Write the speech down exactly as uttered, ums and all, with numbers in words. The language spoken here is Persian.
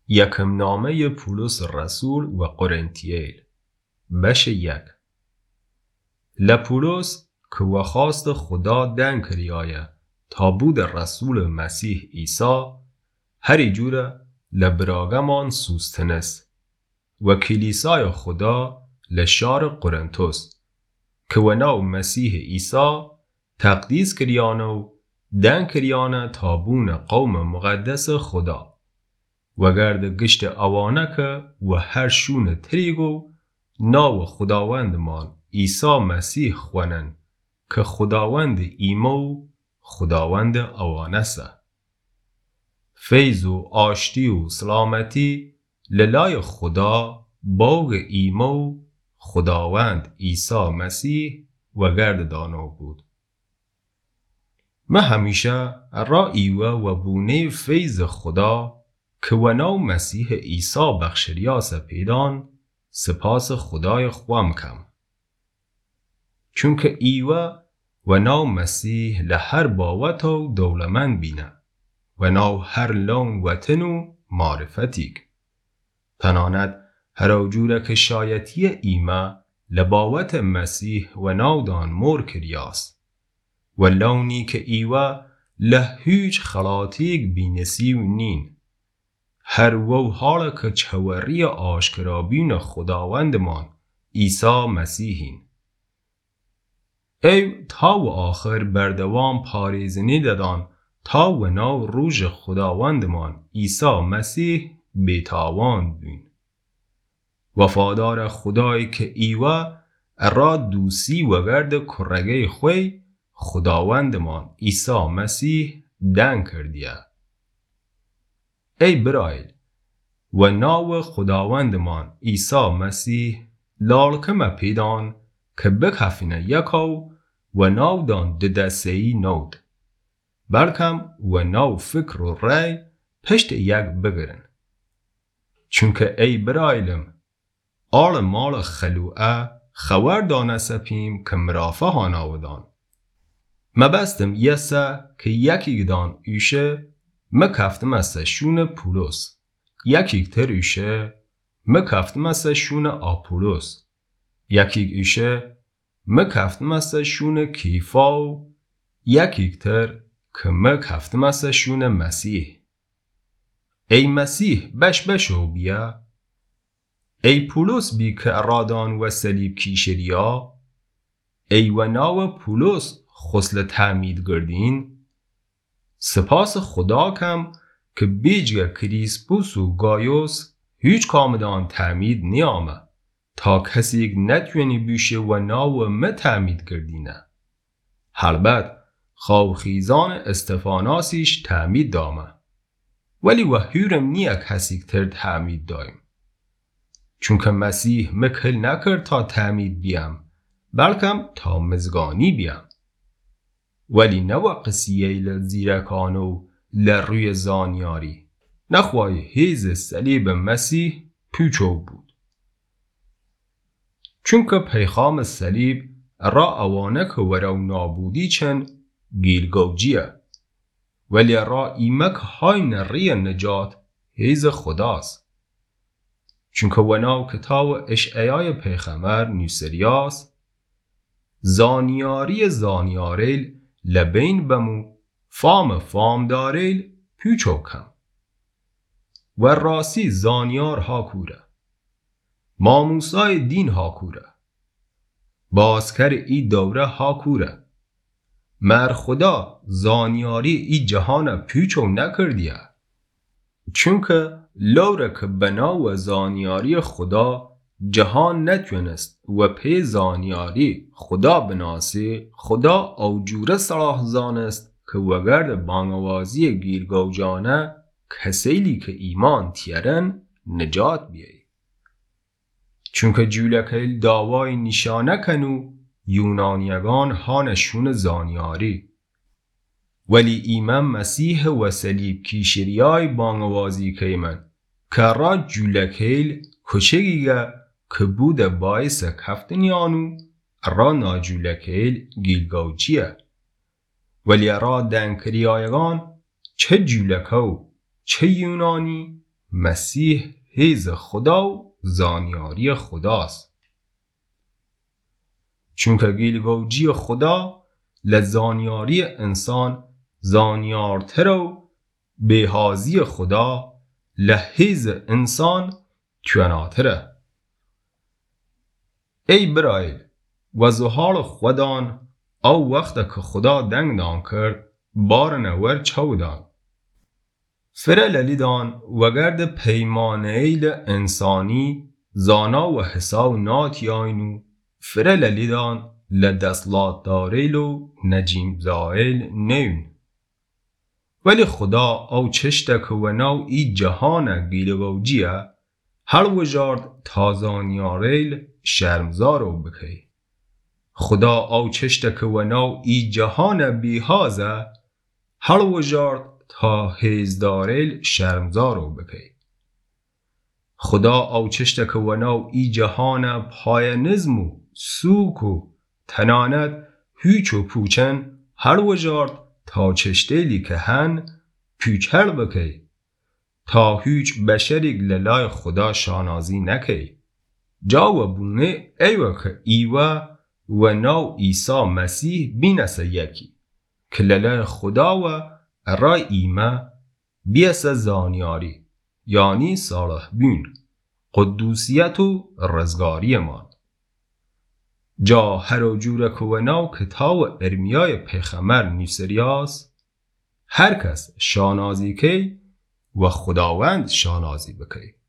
یکم نامه پولس رسول و قرنتییل بش یک لپولس که و خواست خدا دن کریایه تا بود رسول مسیح عیسی هری جوره لبراگمان سوستنس و کلیسای خدا لشار قرنتوس که و ناو مسیح عیسی تقدیس کریانو دن کریانه تا بون قوم مقدس خدا و گرد گشت اوانکه و هر شون تریگو ناو خداوندمان عیسی مسیح خوانن که خداوند ایمو خداوند اوانسه. فیض و آشتی و سلامتی للای خدا باغ ایمو خداوند عیسی مسیح و گرد دانو بود. ما همیشه را ایوه و بونه فیض خدا که و ناو مسیح عیسی بخشریاس پیدان سپاس خدای خوام کم. چونکه ایوه و ناو مسیح لهر باوت و دولمند بینه و ناو هر لون وطن و معرفتیک. تناند هر جوره که شایتی ایمه لباوت مسیح و ناو دان مور کریاس و لونی که ایوه لهیج خلاطیک بینسیو نین. هر وو حالا که چوری آشکرابین خداوندمان عیسی مسیحین. ای تا و آخر بردوام پاریزنی دادان تا و ناو روژ خداوندمان عیسی مسیح بیتاوان بین. وفادار خدای که ایوه را دوسی و گرد کرگه خوی خداوندمان عیسی مسیح دن کردیه. ای برایل و ناو خداوندمان عیسی مسیح لالکم پیدان که بکفینه یکاو و ناو دان ددسهی نود بلکم و ناو فکر و رای پشت یک بگرن. چونکه ای برایلم آل مال خلوعه خور دانه سپیم که مرافه هاناودان مبستم یسه که یکی دان ایشه مکفتم از شون پولس یکی تر ایشه مکفتم از شون آپولوس یکی ایشه مکفتم از شون کیفا یکی تر که مکفتم از شون مسیح. ای مسیح بش بشو بیا. ای پولس بی که ارادان و سلیب کیشریا. ای و ناو پولس خسل تعمید گردین. سپاس خدا کم که بیجگه کریسپوس و گایوس هیچ کامدان تعمید نیامه تا کسی نتونی بیشه و ناو ما تعمید گردینه. البته خواخیزان استفاناسیش تعمید دامه ولی و هیرم نیا کسی تر تعمید دایم. چونکه مسیح مکل نکرد تا تعمید بیم بلکم تا مزگانی بیم. ولی نوا قصیه لزیرکانو لروی زانیاری نخواه هیز صلیب مسیح پیچو بود. چونکه پیخام صلیب را اوانک ورو نابودی چن گیلگوجیه ولی را ایمک های نری نجات هیز خداست. چونکه وناو کتاب اشعیای پیغمبر نیسریاس زانیاری زانیاریل لبین بمو فام فام داریل پیچو کم و راسی زانیار ها کوره ماموسای دین ها کوره بازکر ای دوره ها کوره مر خدا زانیاری ای جهان پیچو نکردیه. چونکه لوره که بنا و زانیاری خدا جهان نتونست و پی زانیاری خدا بناسی خدا اوجوره صلاح زانست که وگرد بانوازی گیرگوجانه کسیلی که ایمان تیرن نجات بیایی. چونکه جولکیل داوای نشانه کنو یونانیگان هانشون زانیاری ولی ایمان مسیح و صلیب کیشریای بانوازی که من که را جولکیل کچگیگه که بود باعث کفتنیانو را ناجولکیل گیلگوچیه ولی را دنکریایگان چه جولکو چه یونانی مسیح هیز خدا و زانیاری خداست. چونکه گیلگوجی خدا لزانیاری انسان زانیارتر و بهازی خدا لحیز انسان تواناتره. ای برایل و زهار خودان او وقت که خدا دنگدان کرد بارن ور چودان. فره للیدان و گرد پیمانه ایل انسانی زانا و حساو ناتیاینو فره للیدان لدسلات داریل و نجیم زائل نیون. ولی خدا او چشتک و نو ای جهان گیلگوجیه هر وجارد تازانیاریل شرمزارو بکی. خدا او چشتک و نو ای جهان بیهازه هر وجارد تا هیزداریل شرمزارو بکی. خدا او چشتک و نو ای جهان پای نظمو سوکو تنانت هیچ و پوچن هر وجارد تا چشتیلی که هن پیچر بکی تا هیچ بشریگ للای خدا شانازی نکی. جاو بونه ایوه که ایوه و نو عیسی مسیح بینسه یکی که للای خدا و رای ایمه بیسه زانیاری یعنی صالح بین قدوسیت و رزگاری ما. جا هر و جورک و نو کتاب ارمیای پیغمبر نیسریاس هر کس شانازی کی و خداوند شانازی بکی.